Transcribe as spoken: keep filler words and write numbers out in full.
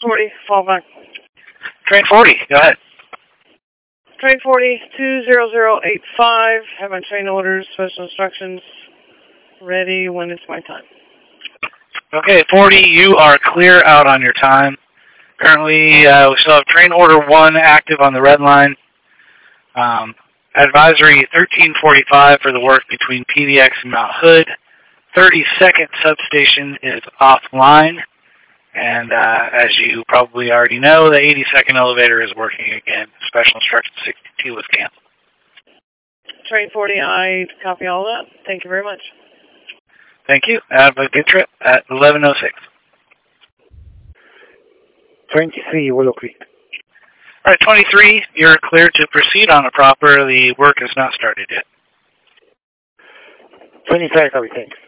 forty, fall back. Train forty, go ahead. Train forty, two zero zero eight five. Have my train orders, special instructions ready when it's my time. Okay, forty, you are clear out on your time. Currently, uh, we still have train order one active on the red line. Um, advisory thirteen forty-five for the work between P D X and Mount Hood. thirty-second substation is offline. And uh, as you probably already know, the eighty-second elevator is working again. Special instruction sixty-two was canceled. Train forty, I copy all that. Thank you very much. Thank you. Have a good trip at eleven oh six. twenty-three, Willow Creek. All right, twenty-three, you're clear to proceed on the proper. The work has not started yet. twenty-five, I think.